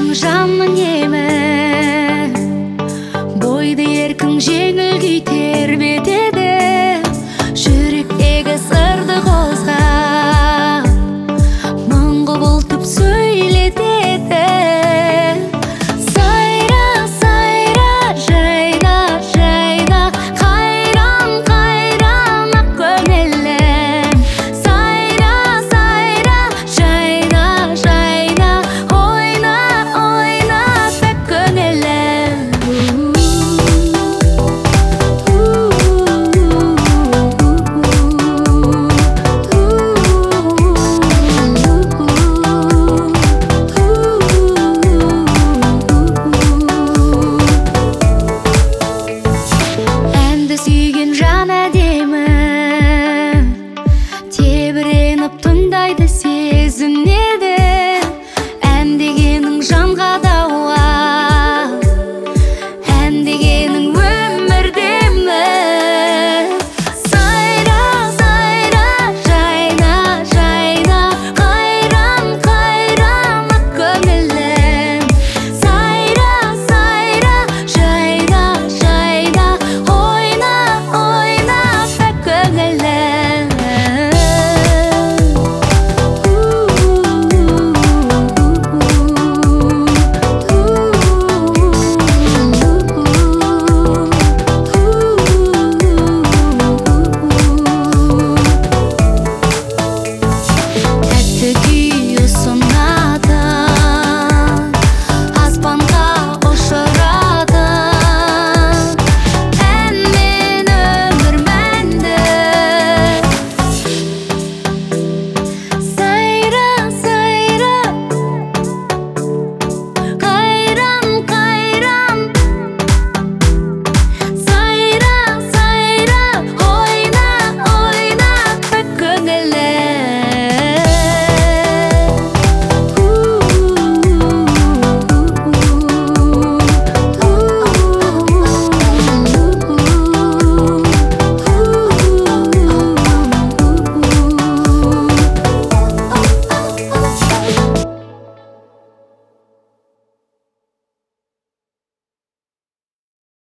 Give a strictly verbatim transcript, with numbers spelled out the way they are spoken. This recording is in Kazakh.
жанның емі, бойды еркін жеңіл күй тербетеді, жүректегі сырды қозғап мың құбылтып сөйлетеді. Сайра, сайра, жайна, жайна, қайран, қайран ақ көңілім. Сайра, сайра, жайна, жайна, ойна, ойна пәк көңілім. Әнді сүйген жан әдемі, тебіреніп тыңдайды сезім